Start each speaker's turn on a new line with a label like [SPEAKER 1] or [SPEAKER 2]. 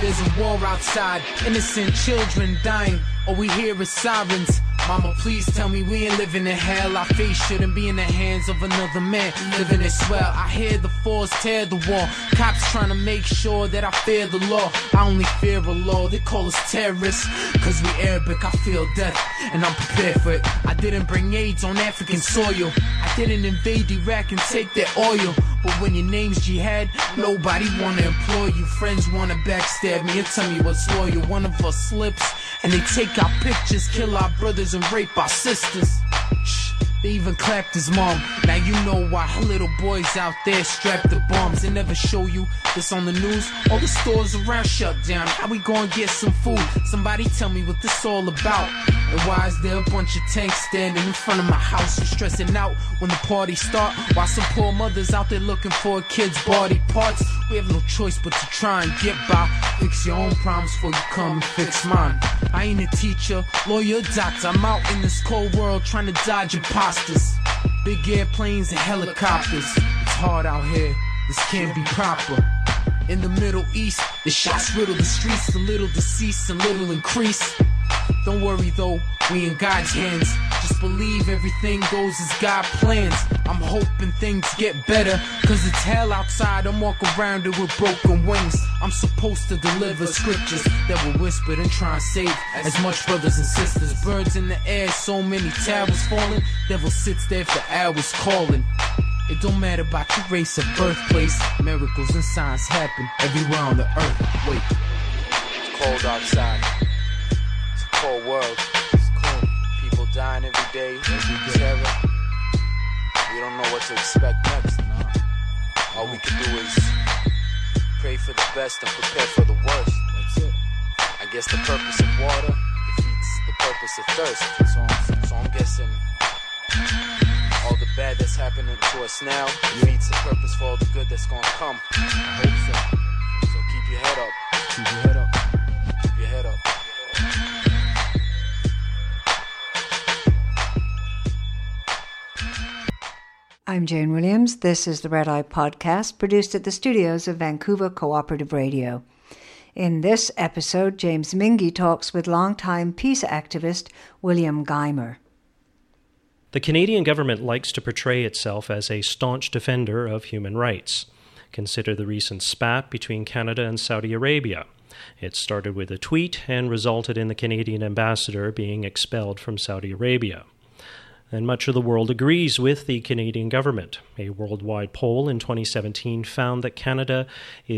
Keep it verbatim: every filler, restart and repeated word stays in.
[SPEAKER 1] There's a war outside, innocent children dying. All we hear is sirens. Mama, please tell me we ain't living in hell. Our face shouldn't be in the hands of another man. Living it swell. I hear the force tear the wall. Cops trying to make sure that I fear the law. I only fear a law. They call us terrorists. Cause we Arabic, I feel death. And I'm prepared for it. I didn't bring AIDS on African soil. I didn't invade Iraq and take their oil. But when your name's Jihad, nobody wanna employ you. Friends wanna backstab me and tell me what's loyal. One of us slips and they take our pictures, kill our brothers and rape our sisters. Shh, they even clapped his mom. Now you know why little boys out there strapped to bombs. They never show you this on the news. All the stores around shut down. How we gonna get some food? Somebody tell me what this all about. And why is there a bunch of tanks standing in front of my house? You're stressing out when the party start, while some poor mothers out there looking for a kid's body parts. We have no choice but to try and get by. Fix your own problems before you come and fix mine. I ain't a teacher, lawyer, doctor. I'm out in this cold world trying to dodge imposters. Big airplanes and helicopters. It's hard out here, this can't be proper. In the Middle East, the shots riddle the streets. A little deceased and little increase. Don't worry though, we in God's hands. Just believe everything goes as God plans. I'm hoping things get better, cause it's hell outside. I'm walking around it with broken wings. I'm supposed to deliver scriptures that were whispered and try and save as much brothers and sisters. Birds in the air, so many towers falling. Devil sits there for hours calling. It don't matter about your race or birthplace. Miracles and signs happen everywhere on the earth. Wait, it's cold outside. Cold world. It's cold. People dying every day. Every day. Terror. We don't know what to expect next. No. All we can do is pray for the best and prepare for the worst. That's it. I guess the purpose of water defeats the purpose of thirst. That's all I'm saying. So I'm guessing all the bad that's happening to us now defeats the purpose for all the good that's gonna come. I hope so. So keep your head up. Keep your head up. Keep your head up.
[SPEAKER 2] I'm Jane Williams. This is the Red Eye Podcast, produced at the studios of Vancouver Cooperative Radio. In this episode, James Mingy talks with longtime peace activist William Geimer.
[SPEAKER 3] The Canadian government likes to portray itself as a staunch defender of human rights. Consider the recent spat between Canada and Saudi Arabia. It started with a tweet and resulted in the Canadian ambassador being expelled from Saudi Arabia. And much of the world agrees with the Canadian government. A worldwide poll in twenty seventeen found that Canada is